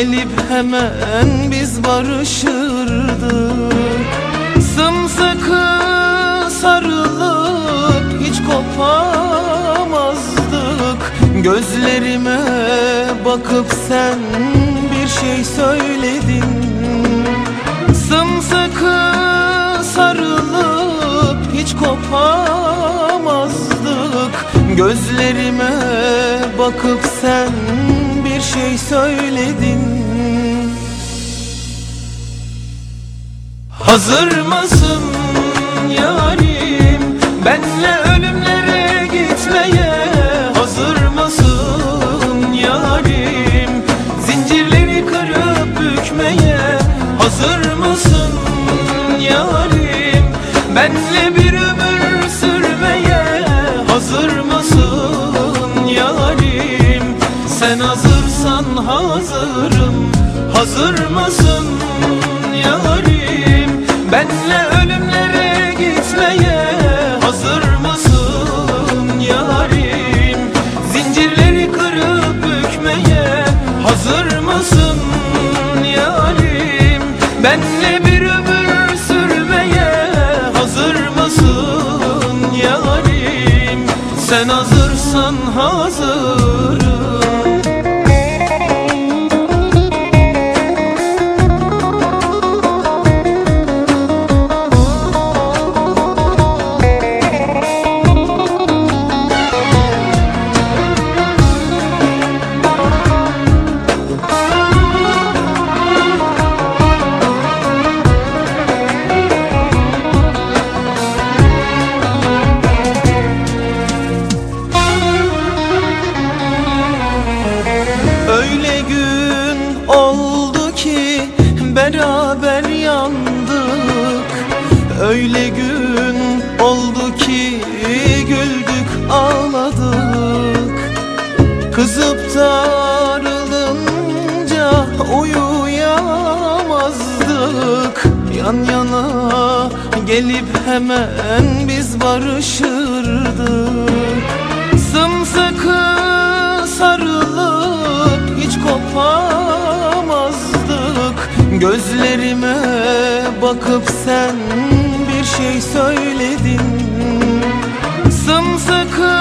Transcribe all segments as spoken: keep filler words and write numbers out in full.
gelip hemen biz barışırdık. Sımsıkı sarılıp hiç kopamazdık. Gözlerime bakıp sen bir şey söyledin. Sımsıkı sarılıp hiç kopamazdık. Gözlerime bakıp sen bir şey söyledin. Hazır mısın yarim benle ölümlere gitmeye? Hazır mısın yarim zincirleri kırıp bükmeye? Hazır mısın yarim benle bir ömür sürmeye? Hazır mısın yarim? Sen hazırsan hazırım. Hazır mısın yarim benle ölümlere gitmeye? Hazır mısın yarim zincirleri kırıp bükmeye? Hazır mısın yarim benle bir ömür sürmeye? Hazır mısın yarim? Sen hazırsan hazırım. Öyle gün oldu ki beraber yandık. Öyle gün oldu ki güldük ağladık. Kızıp darılınca uyuyamazdık. Yan yana gelip hemen biz barışırdık. Sımsıkı sarılıp hiç kopamazdık. Gözlerime bakıp sen bir şey söyledin. Sımsıkı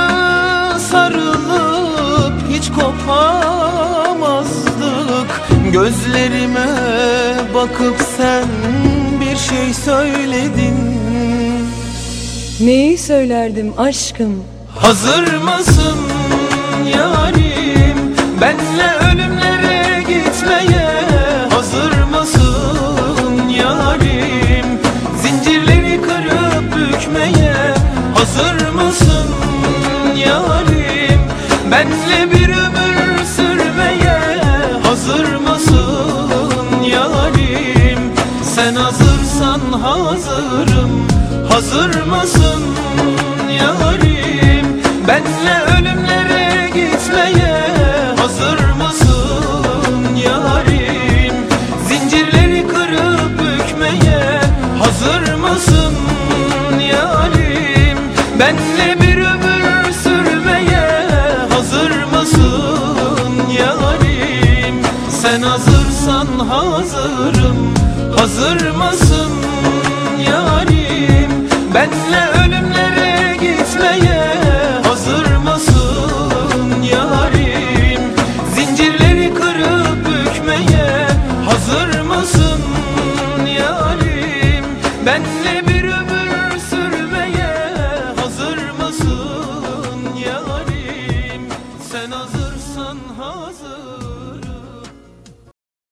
sarılıp hiç kopamazdık. Gözlerime bakıp sen bir şey söyledin. Neyi söylerdim aşkım? Hazır mısın yarim benle ölümlere gitmeye? Hazır mısın yarim zincirleri kırıp bükmeye? Hazır mısın yarim benle bir ömür sürmeye? Hazır mısın yarim? Sen hazırsan hazırım. Hazır mısın yarim benle ölümlere gitmeye? Hazır mısın yarim zincirleri kırıp bükmeye? Hazır mısın yarim benle bir ömür sürmeye? Hazır mısın yarim? Sen hazırsan hazırım. Hazır mısın yarim benle ölümlere gitmeye? Hazır mısın yarim zincirleri kırıp bükmeye? Hazır mısın yarim benle bir ömür